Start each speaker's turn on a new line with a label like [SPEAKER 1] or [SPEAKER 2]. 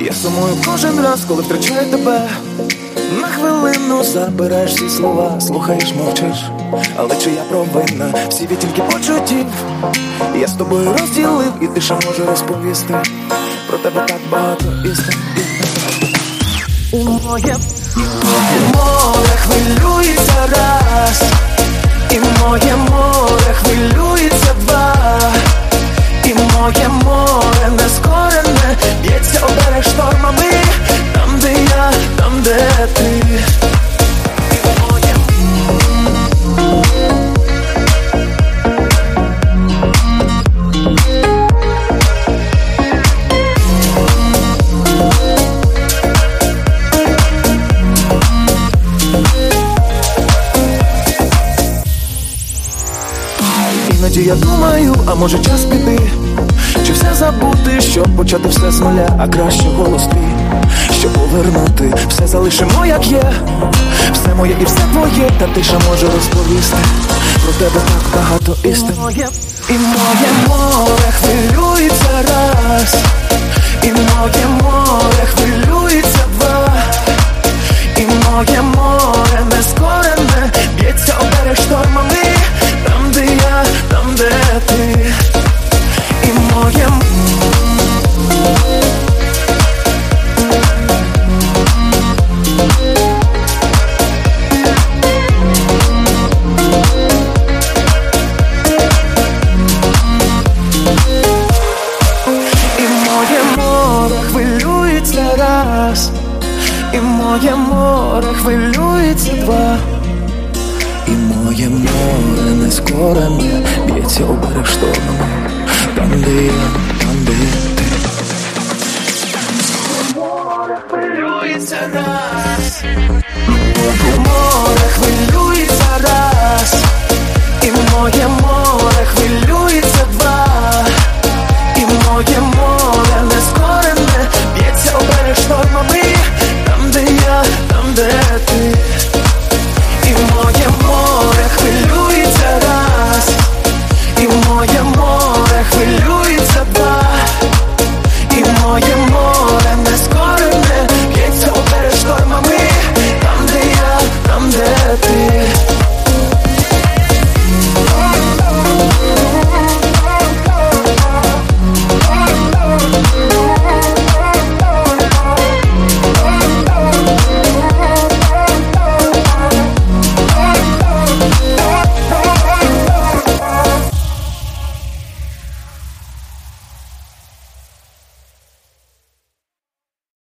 [SPEAKER 1] Я сумую кожен раз, коли втрачаю тебе. На хвилину забираєш всі слова, слухаєш, мовчиш, але чия провина? Всі відтінки почуттів я з тобою розділив, і ти ще можу розповісти про тебе так багато істин. І моє море хвилюється раз, і моє море хвилюється два, і моє море нескорене б'ється об берег штормами. Там, де я, там, де ти. Іноді я думаю, а може час піти, чи все забути, щоб почати все з нуля, а краще голос твій, щоб повернути, все залишимо як є, все моє і все твоє, та ти ще можу розповісти про тебе так багато істин. І моє море хвилюється раз, і моє море хвилюється два, і моє море нескорене б'ється об берег штормами. Там, де я, там, де ти. І моє море хвилюється раз, і моє море хвилюється два, і моє море нескорене б'ється об берег штормами. Там, де я,